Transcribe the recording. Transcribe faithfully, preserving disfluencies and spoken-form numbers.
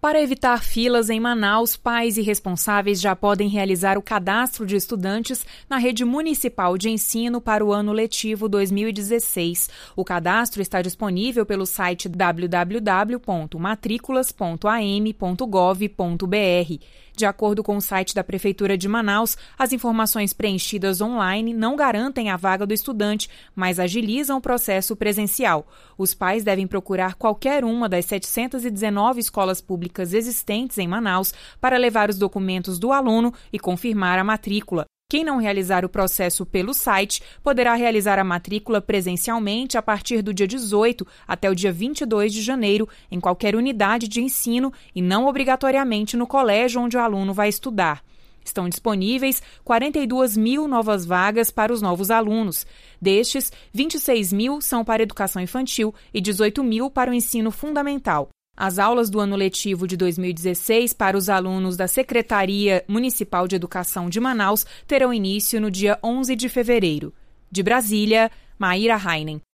Para evitar filas em Manaus, pais e responsáveis já podem realizar o cadastro de estudantes na rede municipal de ensino para o ano letivo dois mil e dezesseis. O cadastro está disponível pelo site w w w ponto matriculas ponto a m ponto gov ponto b r. De acordo com o site da Prefeitura de Manaus, as informações preenchidas online não garantem a vaga do estudante, mas agilizam o processo presencial. Os pais devem procurar qualquer uma das setecentas e dezenove escolas públicas existentes em Manaus para levar os documentos do aluno e confirmar a matrícula. Quem não realizar o processo pelo site poderá realizar a matrícula presencialmente a partir do dia dezoito até o dia vinte e dois de janeiro em qualquer unidade de ensino e não obrigatoriamente no colégio onde o aluno vai estudar. Estão disponíveis quarenta e duas mil novas vagas para os novos alunos. Destes, vinte e seis mil são para a educação infantil e dezoito mil para o ensino fundamental. As aulas do ano letivo de dois mil e dezesseis para os alunos da Secretaria Municipal de Educação de Manaus terão início no dia onze de fevereiro. De Brasília, Maíra Heinen.